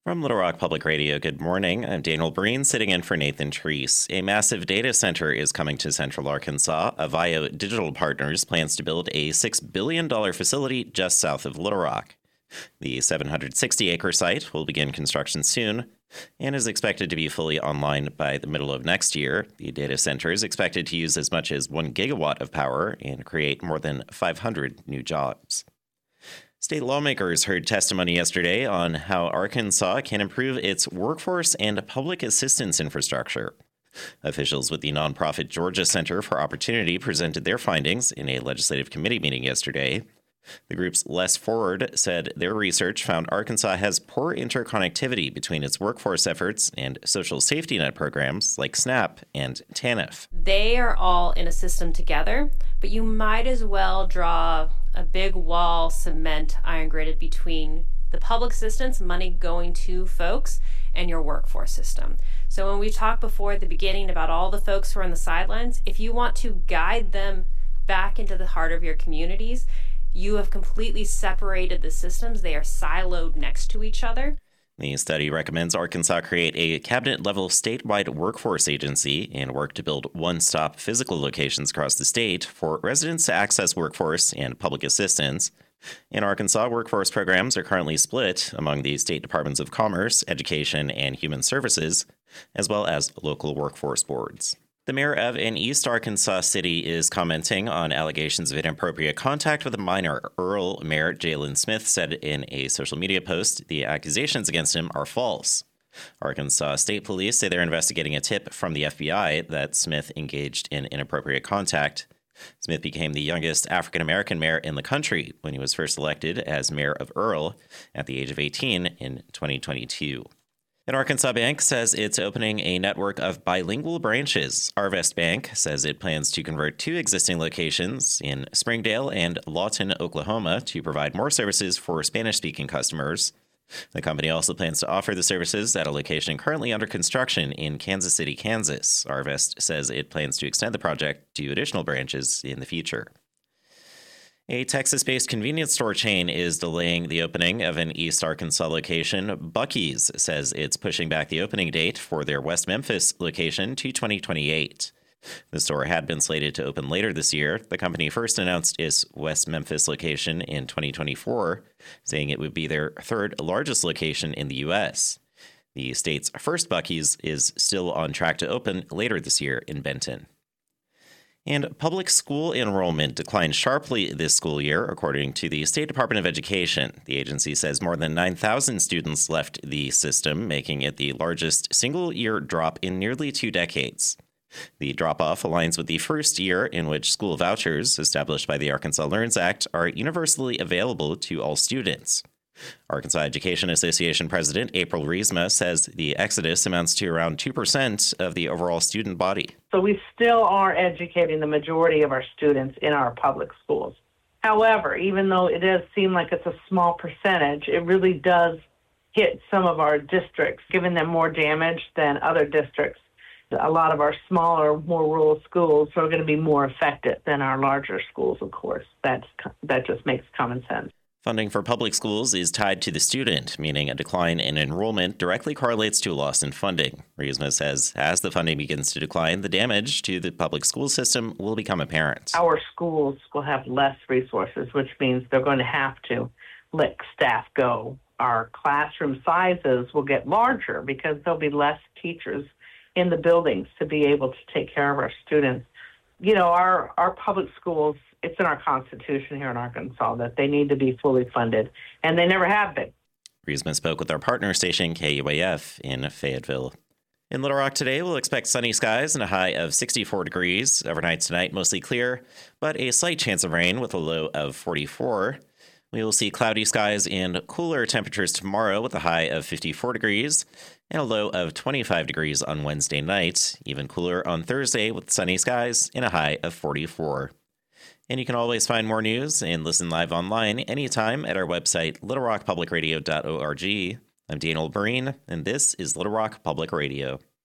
From Little Rock Public Radio, good morning. I'm Daniel Breen, sitting in for Nathan Treese. A massive data center is coming to Central Arkansas. Avaya Digital Partners plans to build a $6 billion facility just south of Little Rock. The 760-acre site will begin construction soon and is expected to be fully online by the middle of next year. The data center is expected to use as much as 1 gigawatt of power and create more than 500 new jobs. State lawmakers heard testimony yesterday on how Arkansas can improve its workforce and public assistance infrastructure. Officials with the nonprofit Georgia Center for Opportunity presented their findings in a legislative committee meeting yesterday. The group's Les Forward said their research found Arkansas has poor interconnectivity between its workforce efforts and social safety net programs like SNAP and TANF. They are all in a system together, but you might as well draw a big wall, cement, iron grated between the public assistance, money going to folks, and your workforce system. So when we talked before at the beginning about all the folks who are on the sidelines, if you want to guide them back into the heart of your communities, you have completely separated the systems. They are siloed next to each other. The study recommends Arkansas create a cabinet-level statewide workforce agency and work to build one-stop physical locations across the state for residents to access workforce and public assistance. In Arkansas, workforce programs are currently split among the state departments of Commerce, Education, and Human Services, as well as local workforce boards. The mayor of an East Arkansas city is commenting on allegations of inappropriate contact with a minor. Earl Mayor Jalen Smith said in a social media post the accusations against him are false. Arkansas State Police say they're investigating a tip from the FBI that Smith engaged in inappropriate contact. Smith became the youngest African-American mayor in the country when he was first elected as mayor of Earl at the age of 18 in 2022. An Arkansas bank says it's opening a network of bilingual branches. Arvest Bank says it plans to convert 2 existing locations in Springdale and Lawton, Oklahoma, to provide more services for Spanish-speaking customers. The company also plans to offer the services at a location currently under construction in Kansas City, Kansas. Arvest says it plans to extend the project to additional branches in the future. A Texas-based convenience store chain is delaying the opening of an East Arkansas location. Buc-ee's says it's pushing back the opening date for their West Memphis location to 2028. The store had been slated to open later this year. The company first announced its West Memphis location in 2024, saying it would be their third largest location in the U.S. The state's first Buc-ee's is still on track to open later this year in Benton. And public school enrollment declined sharply this school year, according to the State Department of Education. The agency says more than 9,000 students left the system, making it the largest single-year drop in nearly 2 decades. The drop-off aligns with the first year in which school vouchers, established by the Arkansas Learns Act, are universally available to all students. Arkansas Education Association President April Riesma says the exodus amounts to around 2% of the overall student body. So we still are educating the majority of our students in our public schools. However, even though it does seem like it's a small percentage, it really does hit some of our districts, giving them more damage than other districts. A lot of our smaller, more rural schools are going to be more affected than our larger schools, of course. That just makes common sense. Funding for public schools is tied to the student, meaning a decline in enrollment directly correlates to a loss in funding. Riesma says as the funding begins to decline, the damage to the public school system will become apparent. Our schools will have less resources, which means they're going to have to let staff go. Our classroom sizes will get larger because there'll be less teachers in the buildings to be able to take care of our students. You know, our public schools, it's in our Constitution here in Arkansas that they need to be fully funded, and they never have been. Riesman spoke with our partner station, KUAF, in Fayetteville. In Little Rock today, we'll expect sunny skies and a high of 64 degrees. Overnight tonight, mostly clear, but a slight chance of rain with a low of 44. We will see cloudy skies and cooler temperatures tomorrow with a high of 54 degrees and a low of 25 degrees on Wednesday night. Even cooler on Thursday with sunny skies and a high of 44. And you can always find more news and listen live online anytime at our website, littlerockpublicradio.org. I'm Daniel Breen, and this is Little Rock Public Radio.